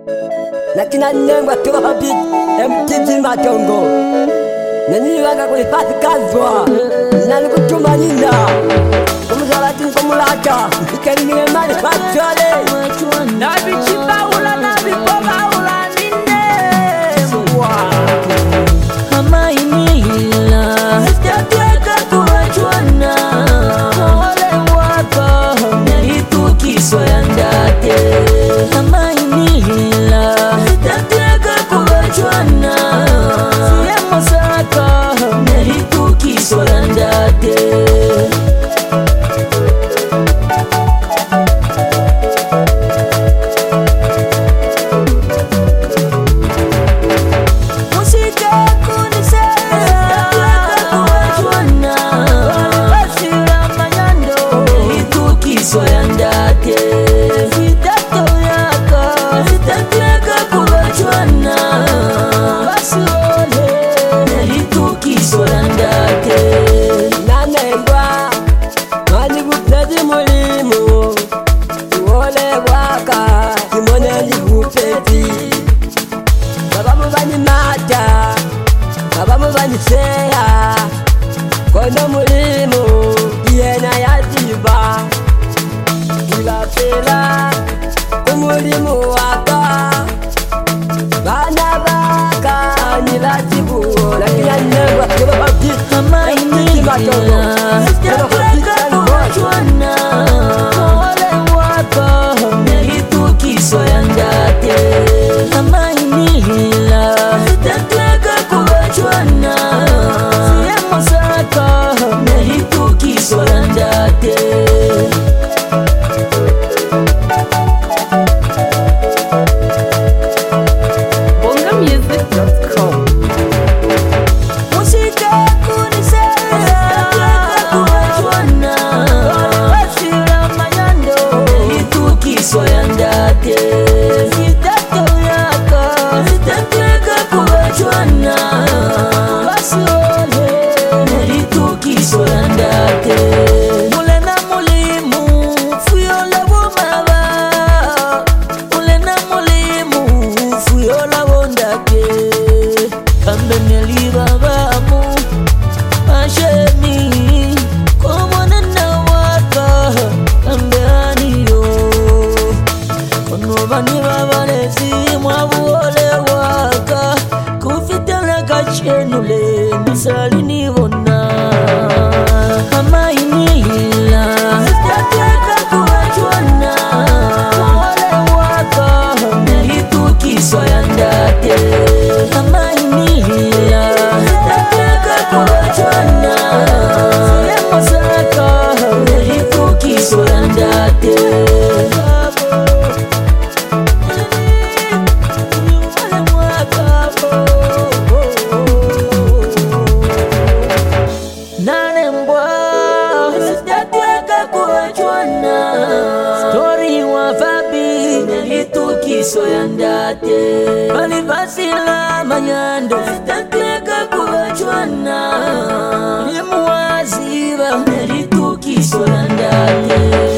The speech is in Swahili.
Lakini nengwa tuwa habit mtiti matongo nani wanga kulipati kazwa nani kutuma nina kumuzalati kumulata ikenye mali patwale nabi chipaula nabi komaula ninde Ama inila sitatweka kuwachwana ole wako nalitukiso ya ndate. Ama inila sitatweka kuwachwana siyemo saka nalitukiso ya ndate. Seya kono mulimo yena yaziba ilapela kumulimo waka bana baka nilatibu lakini nengwa kwa babdi Ama inila sitatweka kuwachwana ole wako nalitukiso ya ndate. Ama inila sitatweka kuwachwana siyemo saka nalitukiso ya ndate. bongamusic.com Salini wona Ama inila sitatweka kuwachwana ole wako nalitukiso ya ndate. Ama inila sitatweka kuwachwana siyemo saka nalitukiso ya ndate. Story wa Fabi nalitukiso ya ndate. Balivasila manyando sitatweka kuwachwana limuwaziba nalitukiso ya ndate.